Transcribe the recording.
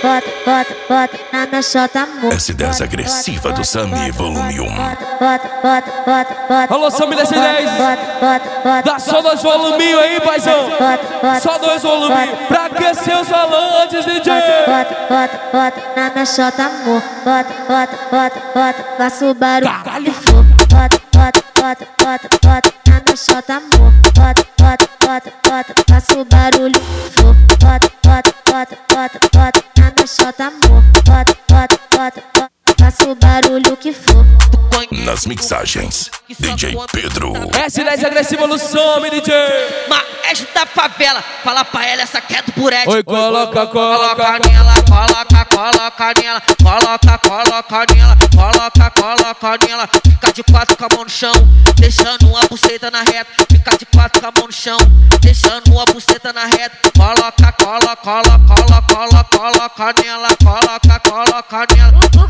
bota, bota, bota na minha chota, amor. S10 agressiva do Sami, volume 1. Bota, bota, bota, bota, bota. Alô, Sami da S10. Bota, bota, bota. Dá só 2 voluminhos aí, paizão. Só 2 voluminhos pra aquecer os falantes, DJ. Bota, bota, bota na minha chota, amor. Bota, bota, bota, bota. Faço barulho que for. Bota, bota, bota, bota, bota na minha chota, amor. Bota, bota, bota, bota. Faço barulho que for. Bota, bota, bota, bota, bota na minha chota, amor. Bota, bota, bota, bota. Faço barulho que for. Nas mixagens, DJ Pedro. S10 agressiva no Sami, DJ. Maestro da favela, fala pra ela essa quieto por ela. Oi, coloca, Coloca nela, coloca nela, coloca nela, coloca nela. Fica de 4 com a mão no chão, deixando uma buceta na reta. Fica de 4 com a mão no chão, deixando uma buceta na reta. Coloca nela, coloca nela.